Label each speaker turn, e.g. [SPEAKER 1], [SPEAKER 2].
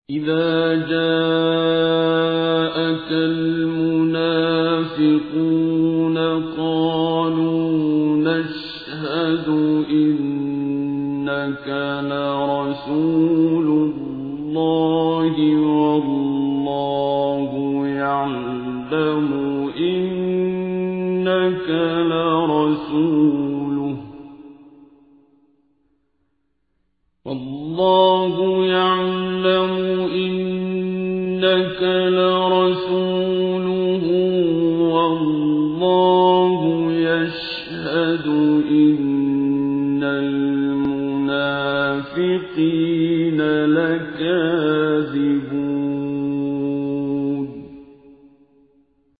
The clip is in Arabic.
[SPEAKER 1] إذا جاءك المنافقون قالوا نشهد إنك لرسول الله والله يعلم إنك لرسوله والله يشهد إن المنافقين لكاذبون.